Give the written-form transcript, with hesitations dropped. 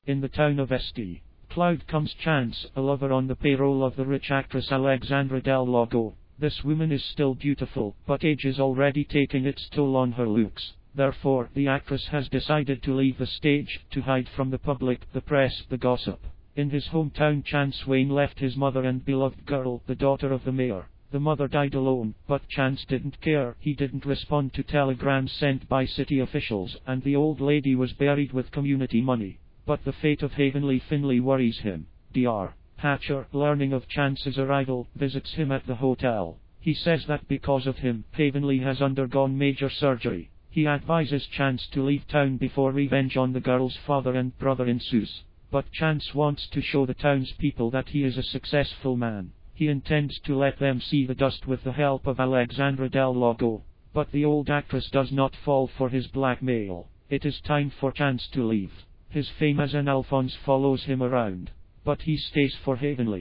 In the town of St. Cloud comes Chance, a lover on the payroll of the rich actress Alexandra Del Lago. This woman is still beautiful, but age is already taking its toll on her looks. Therefore, the actress has decided to leave the stage, to hide from the public, the press, the gossip. In his hometown, Chance Wayne left his mother and beloved girl, the daughter of the mayor. The mother died alone, but Chance didn't care. He didn't respond to telegrams sent by city officials, and the old lady was buried with community money. But the fate of Heavenly Finley worries him. Dr. Hatcher, learning of Chance's arrival, visits him at the hotel. He says that because of him, Heavenly has undergone major surgery. He advises Chance to leave town before revenge on the girl's father and brother ensues. But Chance wants to show the townspeople that he is a successful man. He intends to let them see the dust with the help of Alexandra Del Lago. But the old actress does not fall for his blackmail. It is time for Chance to leave. His fame as an Alphonse follows him around. But he stays for Heavenly.